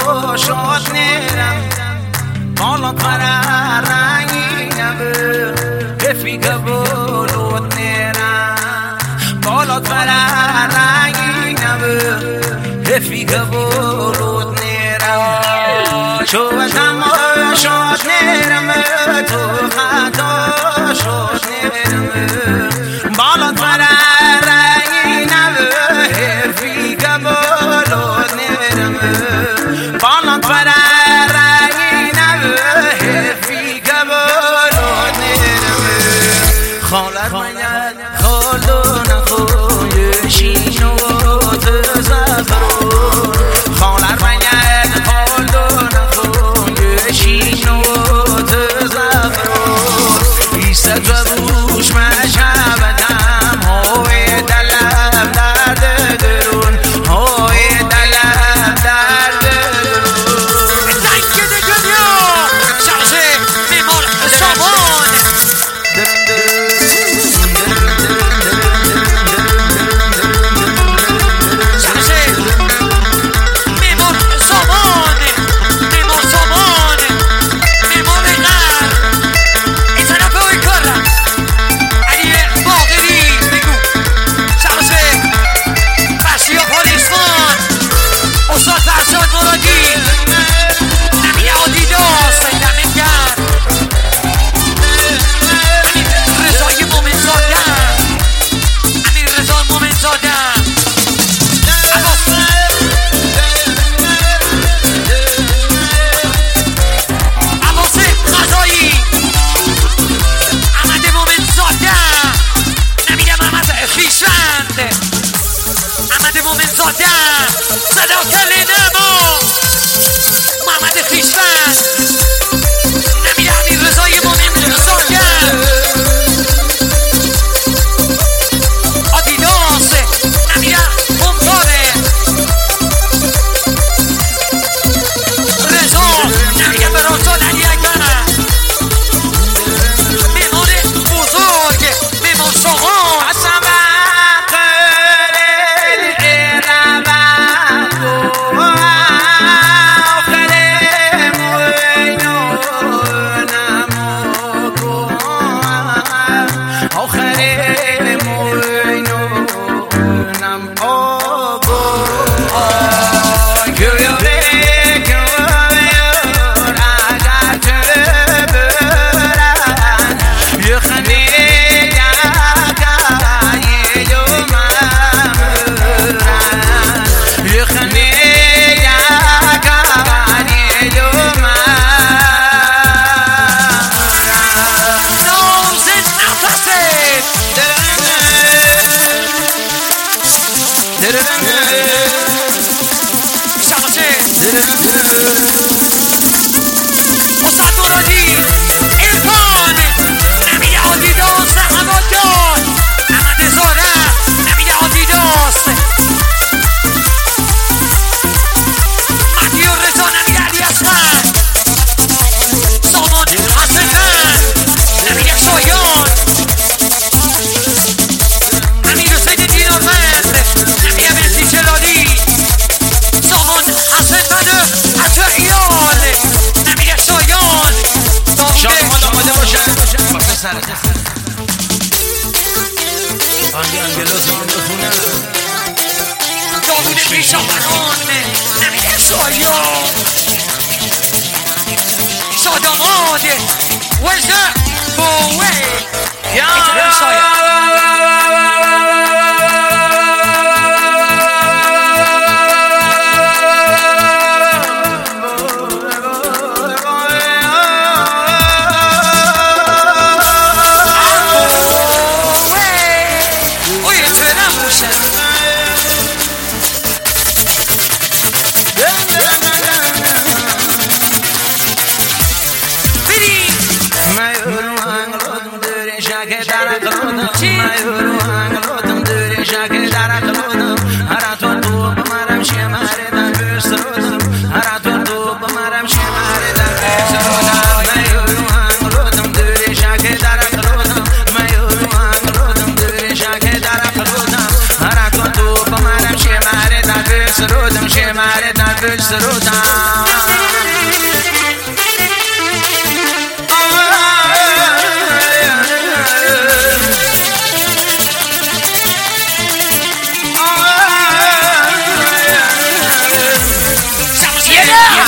شاد نیرم بالا قرار رنگینم هفی قبولوت نیرم بالا قرار رنگینم هفی قبولوت نیرم شوتم شاد نیرم تو خطا شاد نیرم بالا قرار رنگینم هفی قبولوت نیرم بالا قرار رنگینم هفی قبولوت نیرم خالت باید خالون خوی شینو تزفرو خالت باید خالون خوی شینو تزفرو ایسته بروش مشابدم های دلم درد درون های دلم درد درون زنگ دنیا شخصه میمار سامان انگلوز من بخونه داوود پیشاوران نمیده شایان شاداماده وزه بوه ایتره شایان سرودم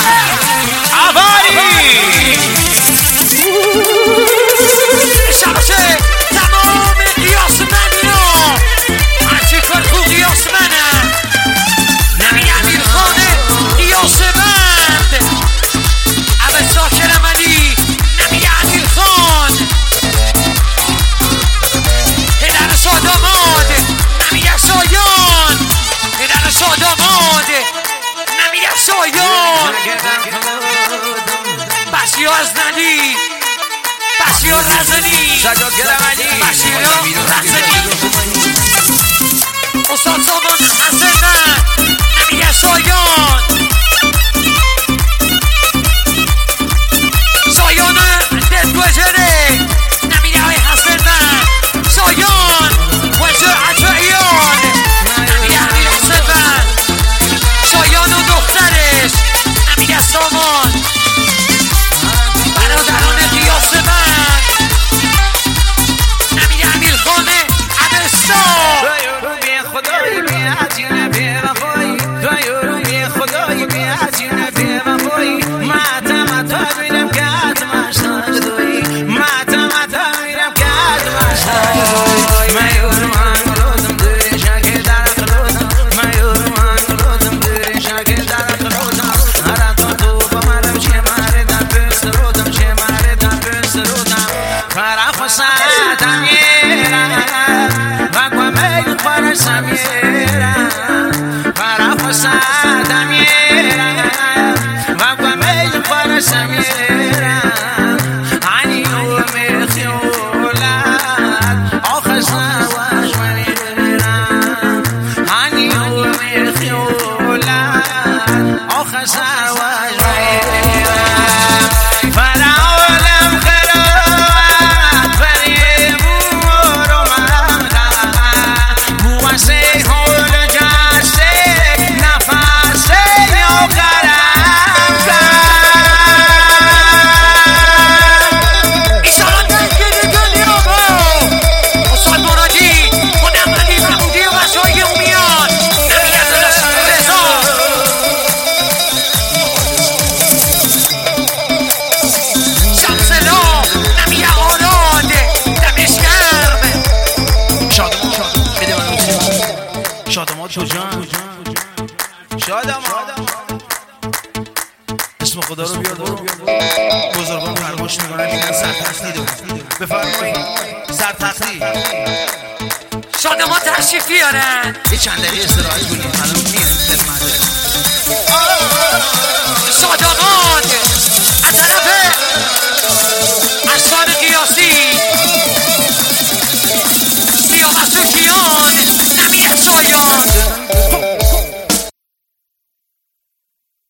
شبشه تمام قیاسمنیا هرچی کار خوب قیاسمنه نمی امیر خانه قیاسمند اول ساکر منی نمی امیر خان پدر ساداماد نمی یسایان پدر ساداماد نمی یسایان بسیار از ندی بسیار رزنی بسیار رزنی استاد سامان حسن نمی یسایان سایان دلگوزره نمی یای حسن سایان وزر عطایان نمی یای حسن سایان و دخترش نمی یای سامان برادران قیاس من نمی امیر خانه عدستا خدای بیعجینه بیوفایی توی خدای بیعجینه بیوفایی ماتم بینم که حتما شدوی ماتم بینم که حتما شدوی میور من روزم دوری شاکی در خلودم میور من روزم دوری شاکی در خلودم هر تو بمرم چه ماره در پست رودم چه ماره در پست رودم فرا خسادم میرم وقوام میل خور سمیرم فرا خسادم میرم وقوام میل خور سمیرم عنی و میخیولد آخر سواش میرم عنی و میخیولد آخر سواش میرم فرا عالم خراب فریبو رو بواسه حول جسته نفسه یا قرم ایسالان دنگل دنیا با استاد مرادی خودم علی محمودی و وزای امیان نمی از رضا شمسلا نمی آراد دمش گرم شادمات کجا؟ شادمات اسم خدا رو بیار برو بزرگان فرماش میکنن میگن سرتختی دو بفرمایید سرتختی شادما تشریف بیارن یه چند دقیقه استراحت کنیم الان میریم خدمت شادمات